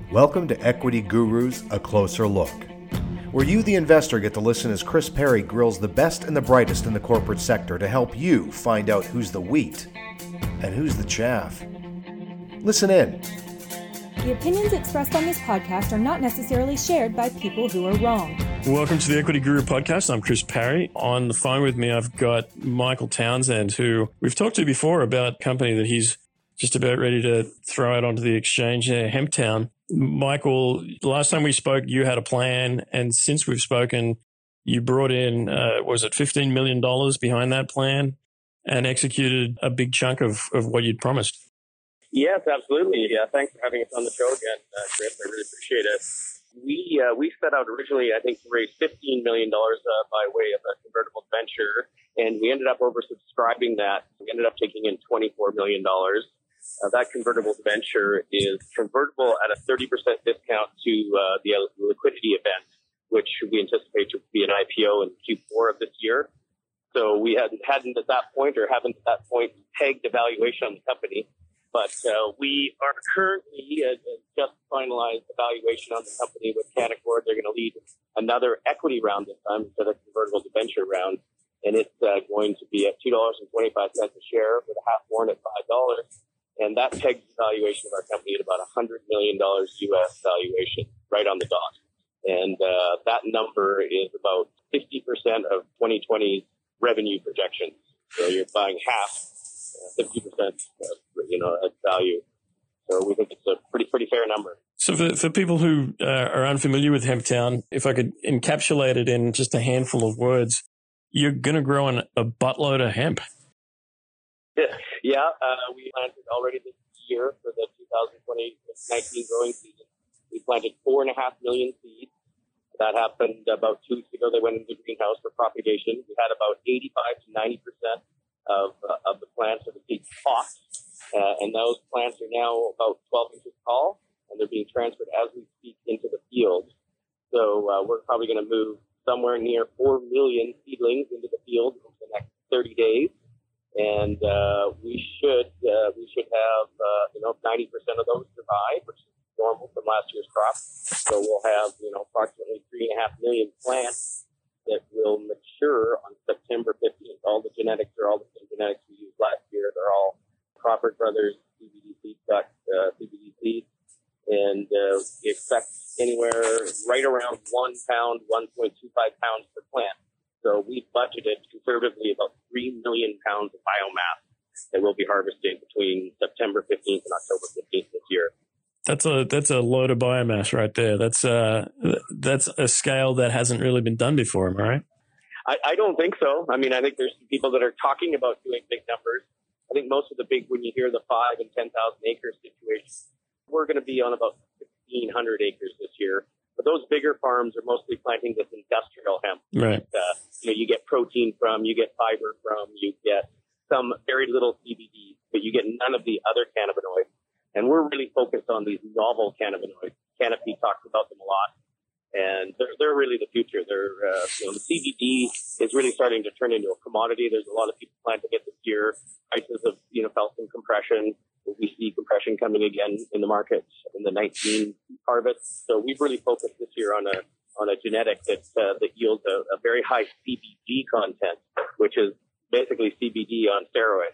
Welcome to Equity Gurus, A Closer Look, where you, the investor, get to listen as Chris Perry grills the best and the brightest in the corporate sector to help you find out who's the wheat and who's the chaff. Listen in. The opinions expressed on this podcast are not necessarily shared by people who are wrong. Welcome to the Equity Guru podcast. I'm Chris Perry. On the phone with me, I've got Michael Townsend, who we've talked to before about a company that he's just about ready to throw out onto the exchange there, Hemptown. Michael, last time we spoke, you had a plan, and since we've spoken, you brought in, was it $15 million behind that plan and executed a big chunk of what you'd promised? Yes, absolutely. Yeah, thanks for having us on the show again, Chris. I really appreciate it. We set out originally, I think, to raise $15 million by way of a convertible venture, and we ended up oversubscribing that. We ended up taking in $24 million. That convertible venture is convertible at a 30% discount to the liquidity event, which we anticipate to be an IPO in Q4 of this year. So we hadn't at that point, or haven't at that point, pegged a valuation on the company. But we are currently just finalized the valuation on the company with Canaccord. They're going to lead another equity round this time instead of convertible debenture round. And it's going to be at $2.25 a share with a half warrant at $5. And that pegs the valuation of our company at about $100 million US valuation, right on the dot. And that number is about 50% of 2020's revenue projections. So you're buying half, 50% at value. So we think it's a pretty fair number. So for people who are unfamiliar with Hemptown, if I could encapsulate it in just a handful of words, you're going to grow a buttload of hemp. Yeah, we planted already this year for the 2020-19 growing season. We planted 4.5 million seeds. That happened about 2 weeks ago. They went into the greenhouse for propagation. We had about 85 to 90% of the plants of the seeds popped, and those plants are now about 12 inches tall, and they're being transferred as we speak into the field. So we're probably going to move somewhere near 4 million seedlings into the field over the next 30 days. And we should have 90% of those survive, which is normal from last year's crop. So we'll have approximately 3.5 million plants that will mature on September 15th. All the genetics are all the same genetics we used last year. They're all Crawford Brothers CBD CBD seeds, and we expect anywhere right around 1 pound, 1.25 pounds per plant. So we budgeted conservatively about 3 million pounds of biomass that we'll be harvesting between September 15th and October 15th this year. That's a load of biomass right there. That's a scale that hasn't really been done before, am I right? I don't think so. I mean, I think there's some people that are talking about doing big numbers. I think most of the big, when you hear the 5,000 and 10,000 acre situations, we're going to be on about 1,600 acres this year. But those bigger farms are mostly planting this industrial hemp. Right. You get protein from, you get fiber from, you get some very little CBD, but you get none of the other cannabinoids. And we're really focused on these novel cannabinoids. Canopy talks about them a lot, and they're really the future. The CBD is really starting to turn into a commodity. There's a lot of people planting it this year. Prices have felt some compression. We see compression coming again in the market in the 19 harvest. So we've really focused this year on a genetic that yields a very high CBG content, which is basically CBD on steroids.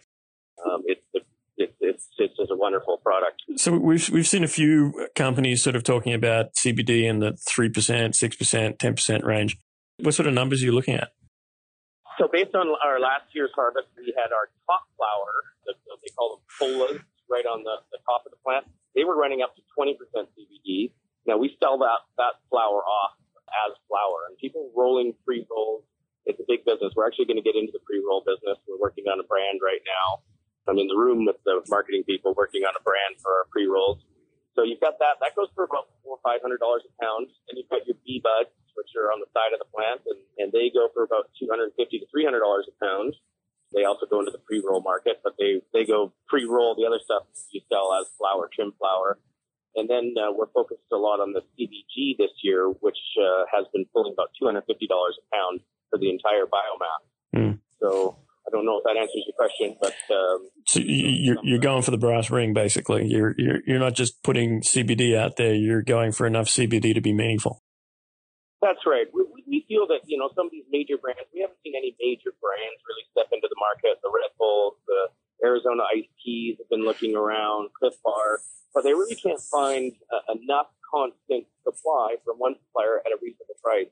It's just a wonderful product. So we've seen a few companies sort of talking about CBD in the 3%, 6%, 10% range. What sort of numbers are you looking at? So based on our last year's harvest, we had our top flower, they call them colas, right on the top of the plant. They were running up to 20% CBD. Now we sell that flower off as flower, and people rolling pre-rolls. It's a big business. We're actually going to get into the pre-roll business. We're working on a brand right now. I'm in the room with the marketing people working on a brand for our pre-rolls. So you've got that. That goes for about $400 or $500 a pound. And you've got your bee buds, which are on the side of the plant, and they go for about $250 to $300 a pound. They also go into the pre-roll market, but they go pre-roll. The other stuff you sell as flour, trim flour. And then we're focused a lot on the CBG this year, which has been pulling about $250 a pound for the entire biomass. So I don't know if that answers your question, but so you're going for the brass ring, basically. You're not just putting CBD out there. You're going for enough CBD to be meaningful. That's right. We feel that, some of these major brands, we haven't seen any major brands really step into the market. The Red Bulls, the Arizona Iced Teas have been looking around, Cliff Bar, but they really can't find enough constant supply from one supplier at a reasonable price.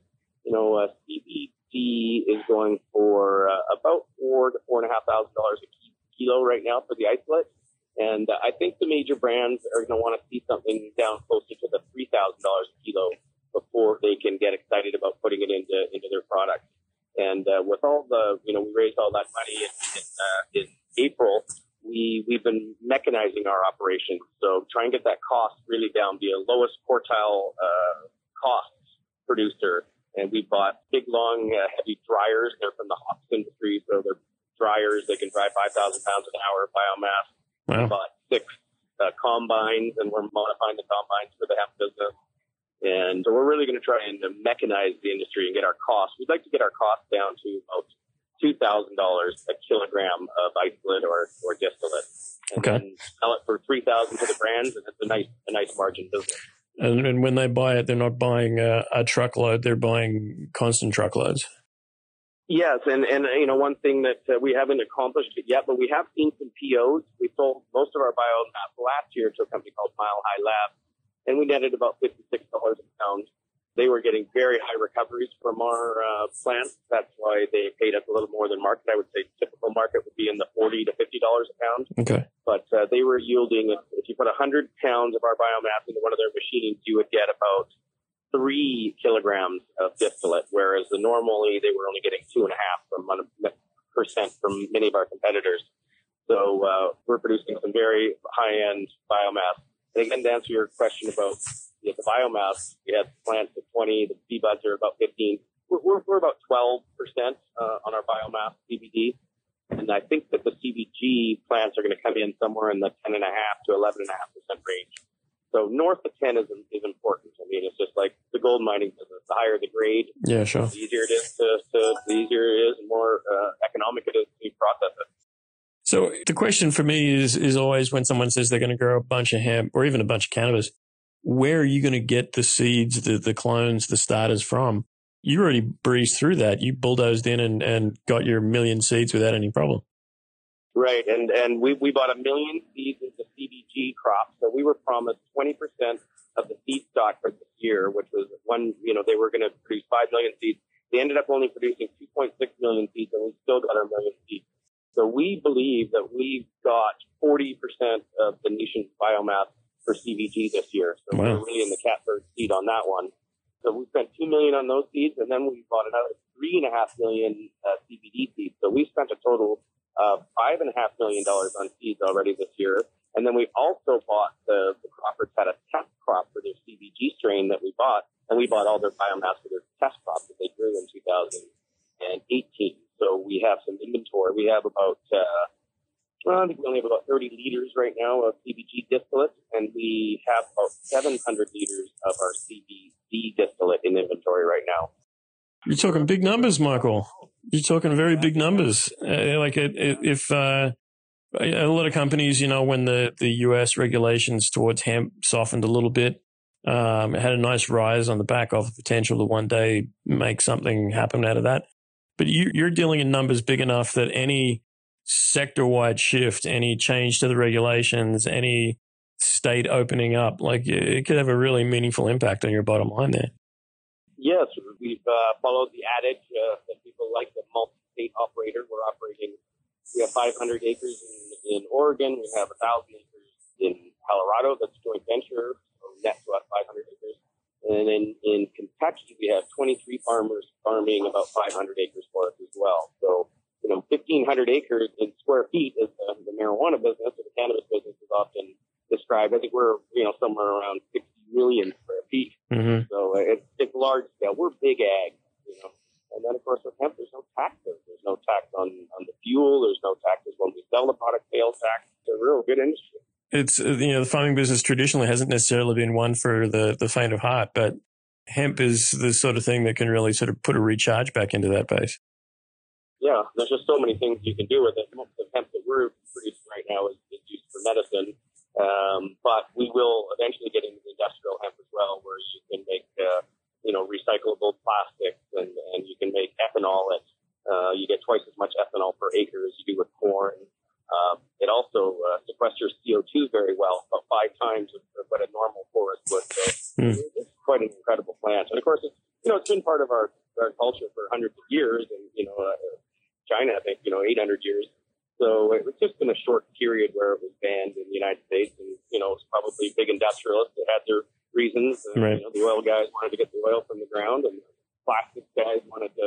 CBD is going for about $4,000 to $4,500 a kilo right now for the isolate. And I think the major brands are going to want to see something down closer to the $3,000 a kilo before they can get excited about putting it into their product. And with all the, we raised all that money in April, we've been mechanizing our operations. So try and get that cost really down, be a lowest quartile cost producer. And we bought big, long, heavy dryers. They're from the hops industry, so they're dryers. They can dry 5,000 pounds an hour of biomass. Wow. We bought 6 combines, and we're modifying the combines for the hemp business. And so we're really going to try and mechanize the industry and get our costs. We'd like to get our costs down to about $2,000 a kilogram of isolate or distillate. And then sell it for $3,000 to the brands, and it's a nice margin business. And when they buy it, they're not buying a truckload; they're buying constant truckloads. Yes, and one thing that we haven't accomplished it yet, but we have seen some POs. We sold most of our biomass last year to a company called Mile High Labs, and we netted about $56 a pound. They were getting very high recoveries from our plants. That's why they paid us a little more than market. I would say typical market would be in the $40 to $50 a pound. Okay. But they were yielding, if you put 100 pounds of our biomass into one of their machines, you would get about 3 kilograms of distillate, whereas normally they were only getting 2.5% from many of our competitors. So we're producing some very high-end biomass. And again, to answer your question about the biomass, we have plants at 20, the bee buds are about 15. We're about 12% on our biomass CBD. And I think that the CBG plants are going to come in somewhere in the 10.5% to 11.5% range. So north of 10 is important. I mean, it's just like the gold mining business. The higher the grade, yeah, sure, the easier it is the easier it is, and more economic it is to process it. So the question for me is always when someone says they're going to grow a bunch of hemp or even a bunch of cannabis, where are you going to get the seeds, the clones, the starters from? You already breezed through that. You bulldozed in and got your million seeds without any problem. Right. And we bought 1 million seeds into CBG crops. So we were promised 20% of the seed stock for this year, which was they were going to produce 5 million seeds. They ended up only producing 2.6 million seeds, and we still got our 1 million seeds. So we believe that we've got 40% of the nation's biomass for CBG this year. So wow. We're really in the catbird seed on that one. So we spent $2 million on those seeds, and then we bought another $3.5 million CBD seeds. So we spent a total of $5.5 million on seeds already this year. And then we also bought the croppers had a test crop for their CBG strain that we bought, and we bought all their biomass for their test crop that they grew in 2018. So we have some inventory. We have about, I think we only have about 30 liters right now of CBG distillate, and we have about 700 liters of our CBD distillate in inventory right now. You're talking big numbers, Michael. You're talking very big numbers. If a lot of companies, when the U.S. regulations towards hemp softened a little bit, it had a nice rise on the back of the potential to one day make something happen out of that. But you're dealing in numbers big enough that any sector-wide shift, any change to the regulations, any state opening up, it could have a really meaningful impact on your bottom line there. Yes, we've followed the adage that people like, the multi-state operator. We have 500 acres in Oregon. We have 1,000 acres in Colorado. That's joint venture, so net to about 500 acres. And then in Kentucky, we have 23 farmers farming about 500 acres for us as well. So, 1,500 acres in square feet is the marijuana business, or the cannabis business is often described. I think we're, somewhere around 60 million square feet. Mm-hmm. So it's large scale. We're big ag, And then, of course, with hemp, there's no taxes. There's no tax on the fuel. There's no taxes when we sell the product, sales tax. It's a real good industry. It's, the farming business traditionally hasn't necessarily been one for the faint of heart, but hemp is the sort of thing that can really sort of put a recharge back into that base. there's just so many things you can do with it. Most of the hemp that we're producing right now is used for medicine, but we will eventually get into industrial hemp as well, where you can make recyclable plastics and you can make ethanol. You get twice as much ethanol per acre as you do with corn. It also sequesters CO2 very well, about 5 times what a normal forest would. So it's quite an incredible plant. And of course, it's been part of our culture for hundreds of years, and China, I think 800 years. So it was just in a short period where it was banned in the United States, and it's probably big industrialists that had their reasons. Right. The oil guys wanted to get the oil from the ground, and the plastics guys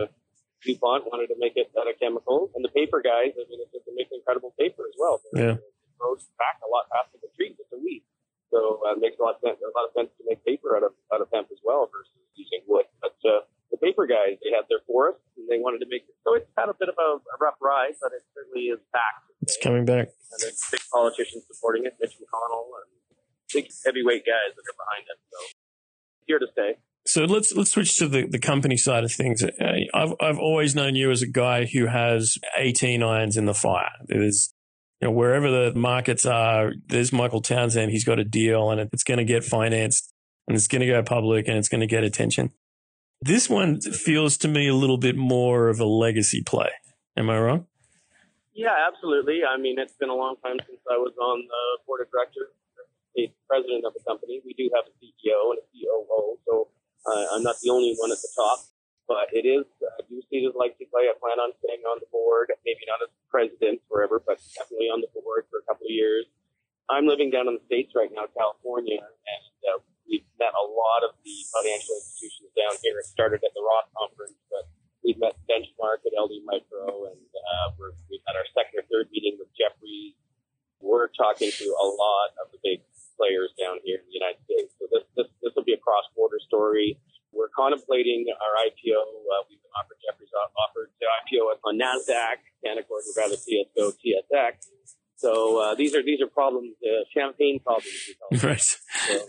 DuPont wanted to make it out of chemicals, and the paper guys, it's to make incredible paper as well. It grows back a lot faster than trees. It's a weed, so it makes a lot of sense to make paper out of hemp as well versus using wood. But the paper guys, they had their forests and they wanted to make it. So it's had a bit of a rough ride, but it certainly is back. It's coming back. And there's big politicians supporting it, Mitch McConnell, and big heavyweight guys that are behind it. So here to stay. So let's switch to the company side of things. I've always known you as a guy who has 18 irons in the fire. There's, wherever the markets are, there's Michael Townsend. He's got a deal and it's going to get financed and it's going to go public and it's going to get attention. This one feels to me a little bit more of a legacy play. Am I wrong? Yeah, absolutely. I mean, it's been a long time since I was on the board of directors, the president of the company. We do have a CEO and a COO, so I'm not the only one at the top, but it is, I do see it as legacy play. I plan on staying on the board, maybe not as president forever, but definitely on the board for a couple of years. I'm living down in the States right now, California, and we've met a lot of the financial institutions down here. It started at the Roth conference, but we've met Benchmark at LD Micro, and we've had our second or third meeting with Jefferies. We're talking to a lot of the big players down here in the United States. So this will be a cross-border story. We're contemplating our IPO. We've been offered, Jefferies offered to IPO on NASDAQ, Canaccord would rather see us go TSX. So these are problems, champagne problems. Right. So,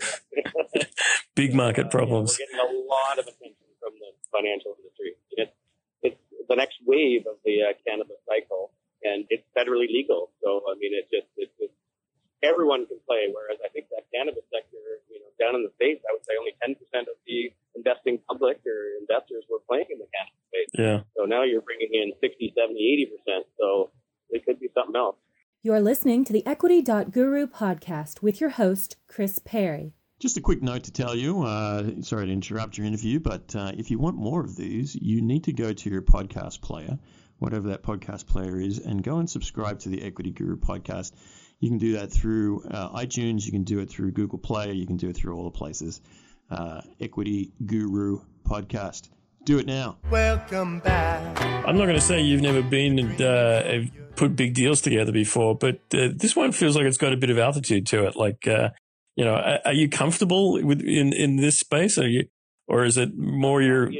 big market problems. We're getting a lot of attention from the financial industry. It's the next wave of the cannabis cycle, and it's federally legal. So, I mean, it's everyone can play, whereas I think that cannabis sector, down in the States, I would say only 10% of the investing public or investors were playing in the cannabis space. Yeah. So now you're bringing in 60, 70, 80%. So it could be something else. You're listening to the Equity.Guru podcast with your host, Chris Perry. Just a quick note to tell you, sorry to interrupt your interview, but if you want more of these, you need to go to your podcast player, whatever that podcast player is, and go and subscribe to the Equity Guru podcast. You can do that through iTunes, you can do it through Google Play, you can do it through all the places. Equity Guru podcast. Do it now. Welcome back. I'm not going to say you've never been and put big deals together before, but this one feels like it's got a bit of altitude to it. Like, are you comfortable in this space? Or is it more your...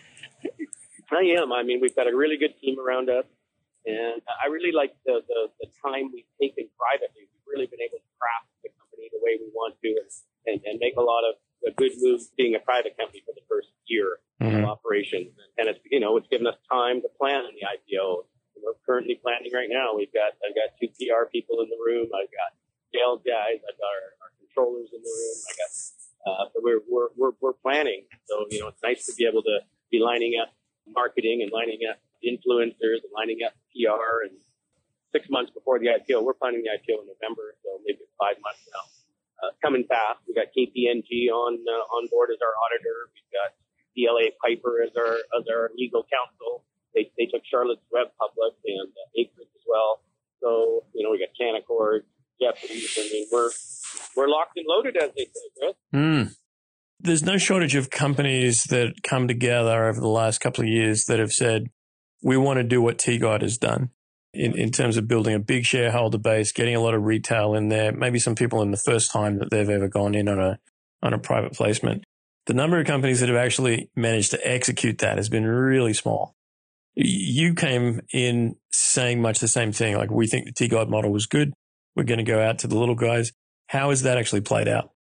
I am. I mean, we've got a really good team around us. And I really like the time we've taken privately. We've really been able to craft the company the way we want to and make a lot of good moves being a private company for the first year of operations. And it's, it's given us time to plan on the IPO. We're currently planning right now. I've got 2 PR people in the room. I've got sales guys. I've got our controllers in the room. So we're planning. So, it's nice to be able to be lining up marketing and lining up influencers and lining up PR. And 6 months before the IPO, we're planning the IPO in November, so maybe 5 months now. Coming fast. We got KPMG on board as our auditor. We've got DLA Piper as our legal counsel. They took Charlotte's Web public and Acres as well. So we got Canaccord, Jefferies. I mean, we're locked and loaded, as they say, Chris. There's no shortage of companies that come together over the last couple of years that have said, we want to do what TGOD has done in terms of building a big shareholder base, getting a lot of retail in there, maybe some people in the first time that they've ever gone in on a private placement. The number of companies that have actually managed to execute that has been really small. You came in saying much the same thing, like we think the TGOD model was good. We're going to go out to the little guys. How has that actually played out?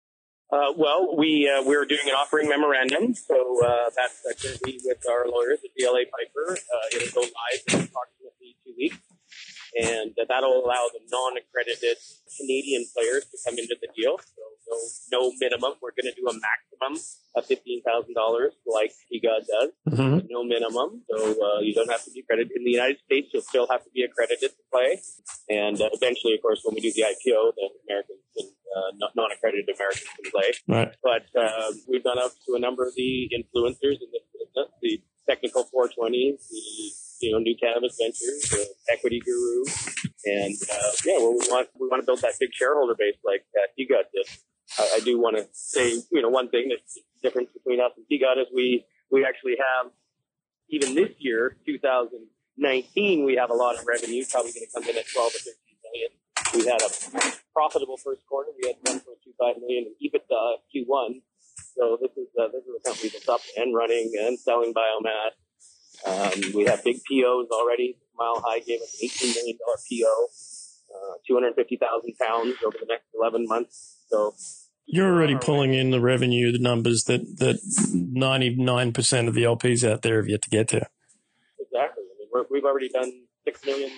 Well, we're doing an offering memorandum, so that's currently with our lawyers at DLA Piper. It'll go live in approximately 2 weeks, and that'll allow the non-accredited Canadian players to come into the deal. So no minimum. We're going to do a maximum of $15,000 like TGOD does. Mm-hmm. No minimum, so you don't have to be accredited. In the United States, you'll still have to be accredited to play. And eventually, of course, when we do the IPO, then Americans can, non-accredited Americans can play. Right. But we've gone up to a number of the influencers in this business, the Technical 420s, the New Cannabis Ventures, the Equity Guru, and we want to build that big shareholder base like TGOD did. I do want to say, one thing that's the difference between us and TGOD is we actually have, even this year, 2019, we have a lot of revenue, probably going to come in at 12 or 13 million. We had a profitable first quarter. We had 1.25 million in EBITDA Q1. So this is a company that's up and running and selling biomass. We have big POs already. Mile High gave us an $18 million PO, 250,000 pounds over the next 11 months. So you're already pulling in the revenue, the numbers that 99% of the LPs out there have yet to get to. Exactly. I mean, we've already done 6 million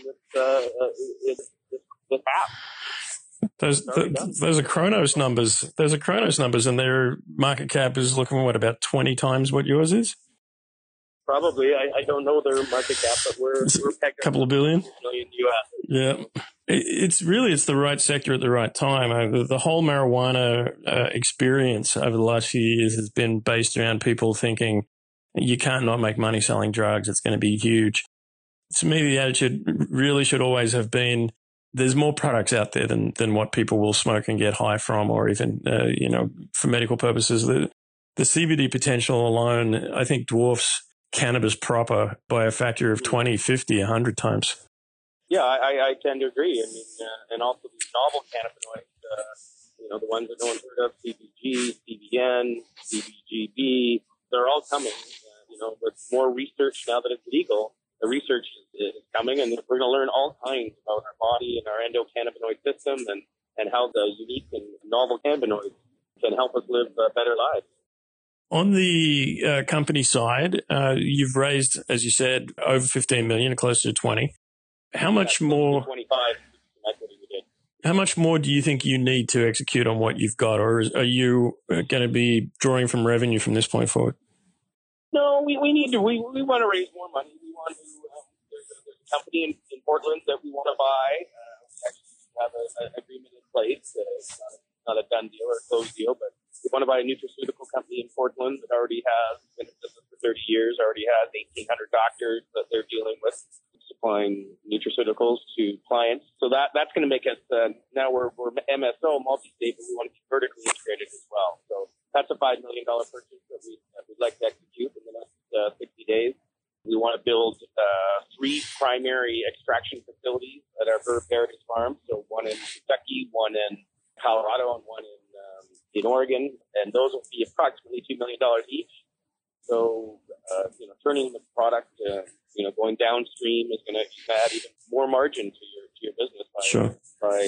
this half. Those are Chronos numbers. Those are Chronos numbers, and their market cap is looking about 20 times what yours is. Probably. I don't know their market cap, but we're pegged a couple of billion. Million US. Yeah. It's the right sector at the right time. The whole marijuana experience over the last few years has been based around people thinking you can't not make money selling drugs. It's going to be huge. To me, the attitude really should always have been there's more products out there than what people will smoke and get high from, or even, for medical purposes. The CBD potential alone, I think, dwarfs cannabis proper by a factor of 20, 50, 100 times. Yeah, I tend to agree. I mean, and also these novel cannabinoids, the ones that no one's heard of, CBG, CBN, CBGB, they're all coming. With more research now that it's legal, the research is coming, and we're going to learn all kinds about our body and our endocannabinoid system and how the unique and novel cannabinoids can help us live better lives. On the company side, you've raised, as you said, over 15 million, close to 20. How much more? 25 equity we did. How much more do you think you need to execute on what you've got, or are you going to be drawing from revenue from this point forward? No, we need to. We want to raise more money. We want to. There's a company in Portland that we want to buy. We actually have an agreement in place. It's not a done deal or a closed deal, but we want to buy a nutraceutical company in Portland that already has been in business for 30 years. Already has 1,800 doctors that they're dealing with, supplying nutraceuticals to clients. So that's going to make us, now we're MSO, multi-state, but we want to be vertically integrated as well. So that's a $5 million purchase that we'd like to execute in the next 60 days. We want to build 3 primary extraction facilities at our Verve Heritage Farm. So one in Kentucky, one in Colorado, and one in Oregon. And those will be approximately $2 million each. So, turning the product, going downstream is going to add even more margin to your business by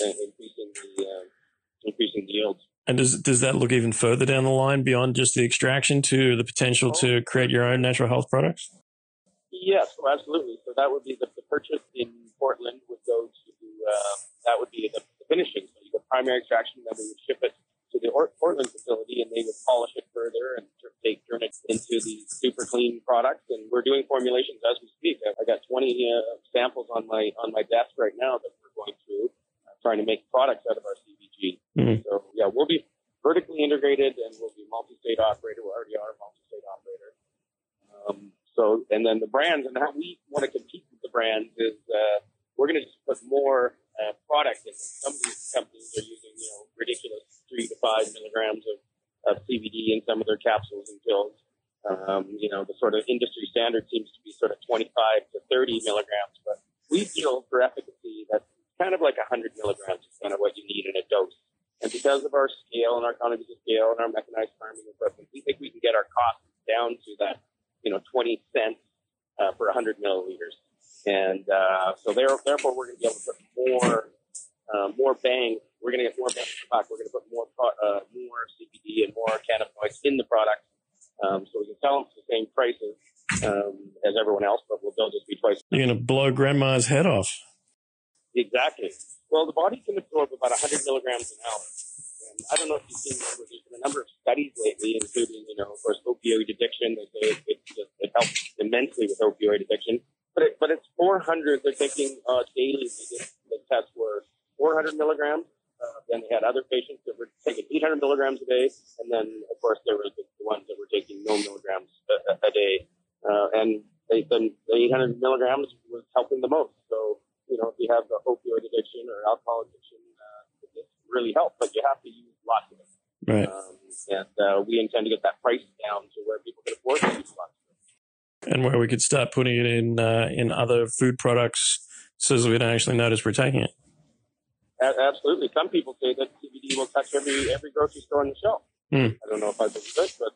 increasing the yields. And does that look even further down the line beyond just the extraction to the potential to create your own natural health products? Yes, absolutely. So that would be the purchase in Portland would go to that would be the finishing. So you get primary extraction, then we would ship it to the Portland facility, and they would polish it further and turn it into the super clean products. And we're doing formulations as we speak. I got 20 samples on my desk right now that we're going through, trying to make products out of our CBG. Mm-hmm. So yeah, we'll be vertically integrated and we'll be multi-state operator. We already are a multi-state operator. And then the brands and how we want to compete with the brands is we're going to just put more product in. Some of these companies are using ridiculous 3 to 5 milligrams of CBD in some of their capsules and pills. The sort of industry standard seems to be sort of 25 to 30 milligrams, but we feel for efficacy that's kind of like 100 milligrams is kind of what you need in a dose. And because of our scale and our economies of scale and our mechanized farming equipment, we think we can get our costs down to that, 20 cents for 100 milliliters. And so therefore, we're going to be able to put more bang we're going to get more bang for buck. We're going to put more CBD and more cannabinoids in the product, so we can sell them for the same prices as everyone else, but they'll just be twice. You're going to blow grandma's head off. Exactly. Well, the body can absorb about 100 milligrams an hour. And I don't know if you've seen numbers. There's been a number of studies lately, including, of course, opioid addiction. They say it helps immensely with opioid addiction. But it's 400. They're taking daily. The tests were 400 milligrams. Then they had other patients that were taking 800 milligrams a day. And then, of course, there were the ones that were taking no milligrams a day. And the 800 milligrams was helping the most. So, if you have the opioid addiction or alcohol addiction, it really helps, but you have to use lots of it. Right. And we intend to get that price down to where people can afford to use lots of it. And where we could start putting it in other food products so that we don't actually notice we're taking it. Absolutely. Some people say that CBD will touch every grocery store on the shelf. I don't know if I believe it, but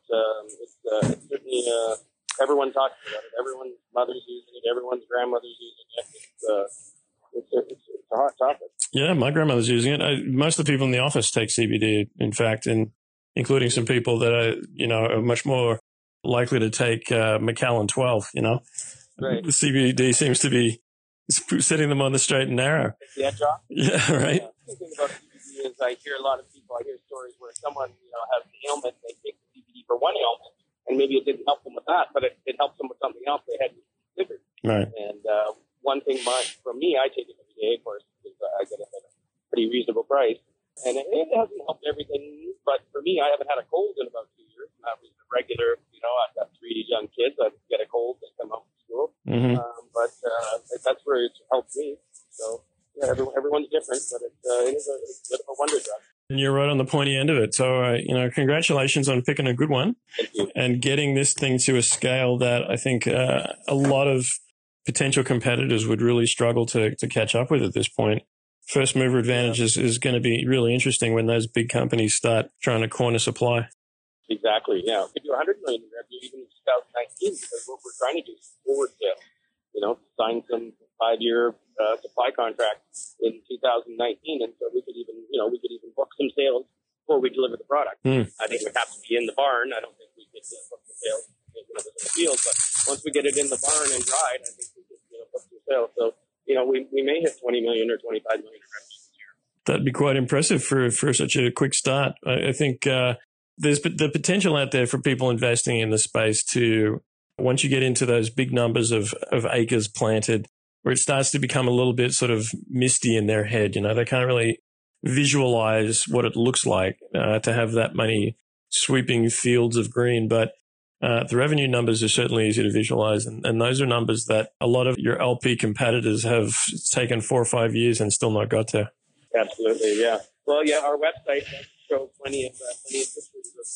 it's certainly everyone talks about it. Everyone's mother's using it. Everyone's grandmother's using it. It's a hot topic. Yeah, my grandmother's using it. Most of the people in the office take CBD, in fact, and including some people that are much more likely to take Macallan 12. Right. The CBD seems to be setting them on the straight and narrow. Yeah, John. Yeah, right. The thing about CBD is I hear a lot of people. I hear stories where someone has an ailment, they take the CBD for one ailment, and maybe it didn't help them with that, but it helps them with something else they hadn't considered. Right. And one thing from me, I take it every day, of course, because I get it at a pretty reasonable price. And it hasn't helped everything, but for me, I haven't had a cold in about 2 years. And that was a regular, I've got 3 young kids. I get a cold, they come home from school. Mm-hmm. But that's where it's helped me. So, yeah, everyone's different, but it is a bit of a wonder drug. And you're right on the pointy end of it. So, congratulations on picking a good one. Thank you. And getting this thing to a scale that I think a lot of potential competitors would really struggle to catch up with at this point. First mover advantage is going to be really interesting when those big companies start trying to corner supply. Exactly, yeah. We could do 100 million in revenue even in 2019 because what we're trying to do is forward sales. Sign some 5-year supply contracts in 2019, and so we could even book some sales before we deliver the product. I think it would have to be in the barn. I don't think we could book the sales in the field, but once we get it in the barn and dried, I think we could book some sales. So we may hit 20 million or 25 million in revenue this year. That'd be quite impressive for such a quick start. I think there's the potential out there for people investing in the space to, once you get into those big numbers of acres planted, where it starts to become a little bit sort of misty in their head. They can't really visualize what it looks like to have that many sweeping fields of green. But the revenue numbers are certainly easy to visualize. And those are numbers that a lot of your LP competitors have taken 4 or 5 years and still not got to. Absolutely, yeah. Well, yeah, our website does show plenty of pictures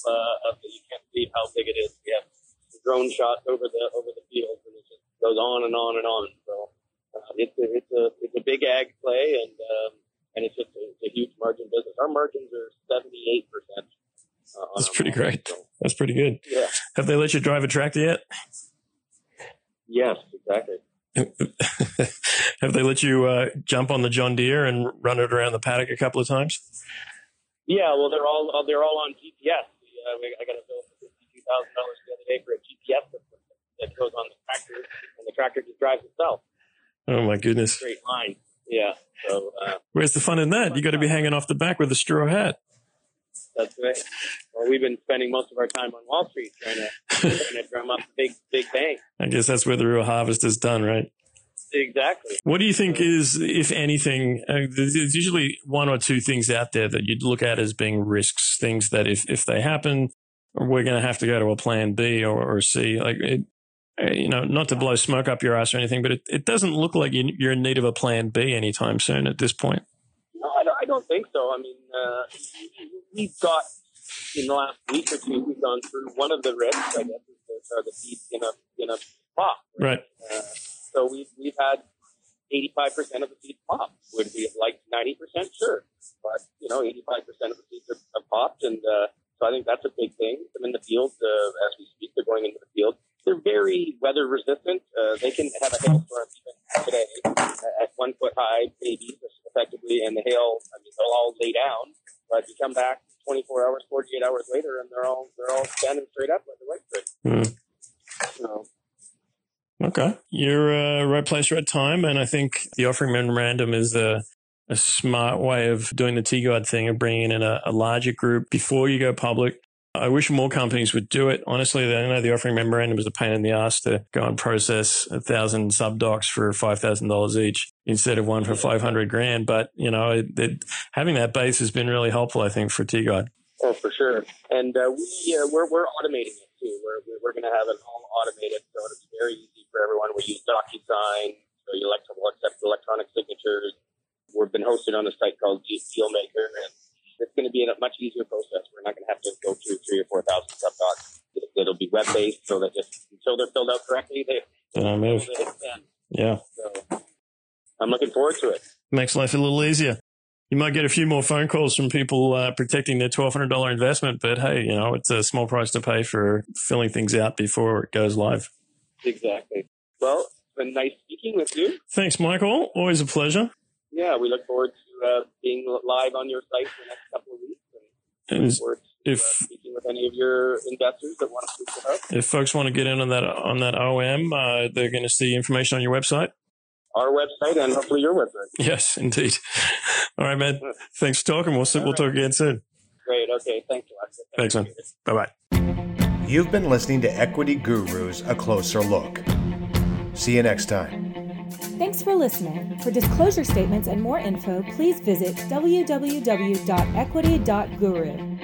of it. You can't see how big it is. We have drone shots over the fields, and it just goes on and on and on. So it's a big ag play, and it's a huge margin business. Our margins are 78%. That's pretty great. So. That's pretty good. Yeah. Have they let you drive a tractor yet? Yes, exactly. Have they let you jump on the John Deere and run it around the paddock a couple of times? Yeah, well, they're all on GPS. I got a bill for $52,000 the other day for a GPS system that goes on the tractor, and the tractor just drives itself. Oh my goodness! Straight line. Yeah. So where's the fun in that? You got to be hanging off the back with a straw hat. That's right. Well, we've been spending most of our time on Wall Street trying to drum up big bang. I guess that's where the real harvest is done, right? Exactly. What do you think is, if anything, there's usually 1 or 2 things out there that you'd look at as being risks, things that if they happen, we're going to have to go to a plan B or C. Like, not to blow smoke up your ass or anything, but it doesn't look like you're in need of a plan B anytime soon at this point. No, I don't think so. I mean, we've got, in the last week or 2, we've gone through one of the risks, I guess, are the seeds in a pop. Right. So we've had 85% of the seeds pop. Would we have liked 90%? Sure. But, 85% of the seeds have popped. And so I think that's a big thing. I'm in the field as we speak. They're going into the field. They're very weather resistant. They can have a hailstorm even today at 1 foot high babies, effectively, and the hail, I mean, they'll all lay down, but you come back 24 hours, 48 hours later, and they're all standing straight up like the right foot. So. Okay. You're right place, right time, and I think the offering memorandum is a smart way of doing the T-Guide thing of bringing in a larger group before you go public. I wish more companies would do it. Honestly, I know the offering memorandum is a pain in the ass to go and process 1,000 sub-docs for $5,000 each instead of one for $500,000. But, having that base has been really helpful, I think, for T-Guide. Oh, for sure. And we're automating it too. We're going to have it all automated, so it's very easy for everyone. We use DocuSign, so you accept electronic signatures. We've been hosted on a site called Dealmaker, and it's going to be a much easier process. We're not going to have to go through 3,000 or 4,000 sub-docs. It'll be web-based, so that just until they're filled out correctly, they don't move. Yeah. So I'm looking forward to it. Makes life a little easier. You might get a few more phone calls from people protecting their $1,200 investment, but hey, it's a small price to pay for filling things out before it goes live. Exactly. Well, it's been nice speaking with you. Thanks, Michael. Always a pleasure. Yeah, we look forward to being live on your site for the next couple of weeks. And look forward to speaking with any of your investors that want to speak with us. If folks want to get in on that OM, they're going to see information on your website. Our website and hopefully your website. Yes, indeed. All right, man. Thanks for talking. We'll talk again soon. Great. Okay. Thanks a lot. Thanks, man. Bye-bye. You've been listening to Equity Gurus, A Closer Look. See you next time. Thanks for listening. For disclosure statements and more info, please visit www.equity.guru.